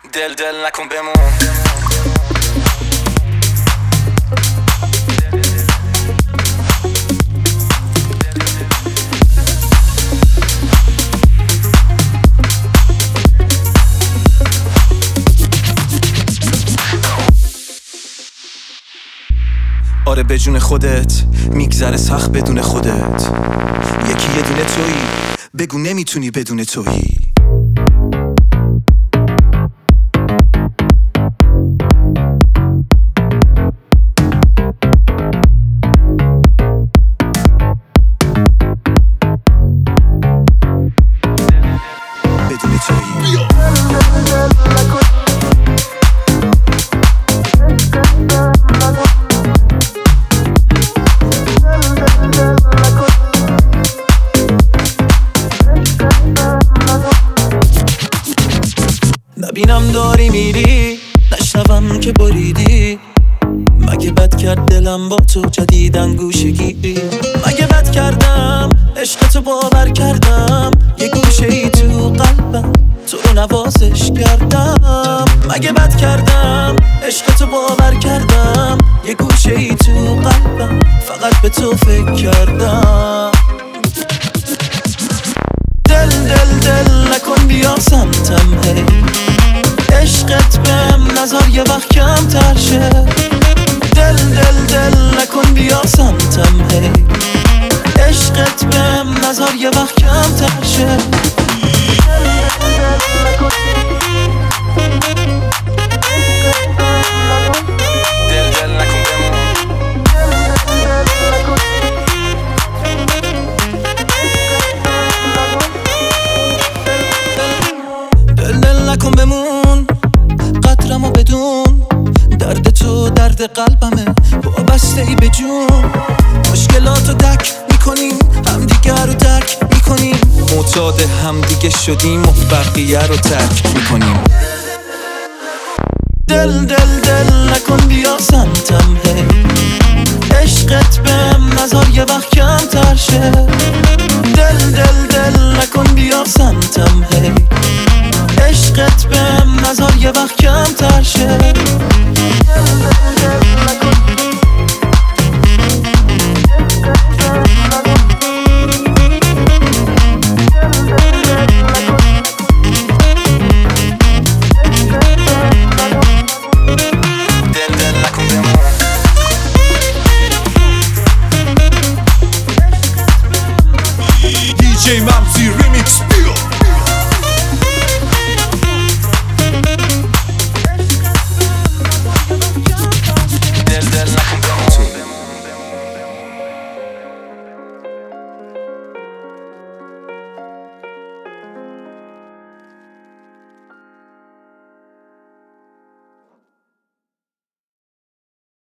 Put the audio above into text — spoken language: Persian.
دل نکن بمون. آره به جون خودت میگذره سخت بدون خودت. یکی یه دونه تویی، بگو نمیتونی بدون تویی. بدون تویی. نبینم داری میری، نشنوم که بریدی. مگه بد کرد دلم با تو جدیدن گوشه گیری؟ مگه بد کردم عشقتو باور کردم، یه گوشه ای تو قلبم تو رو نوازش کردم. مگه بد کردم عشقتو باور کردم، یه گوشه ای تو قلبم فقط به تو فکر کردم. دل نکن بیا سمتم هی، عشقت بهم نظر یه وقت کم تر شه. دل نکن بیا سمتم هی، عشقت بهم نظر یه وقت کم تر شه. دل نکن بمون. دل نکن بمون، قدرمو بدون. درد تو درد قلبمه، وابسته ای به جون. مشکلاتو تک میکنیم، همدیگه رو ترک میکنیم. معتاد همدیگه شدیم و بقیه رو ترک میکنیم. دل نکن بیا سمتم هی، عشقت بهم نظر یه وقت کم تر شه. دل نکن بیا سمتم هی، عشقت بهم نظر یه وقت کم تر شه.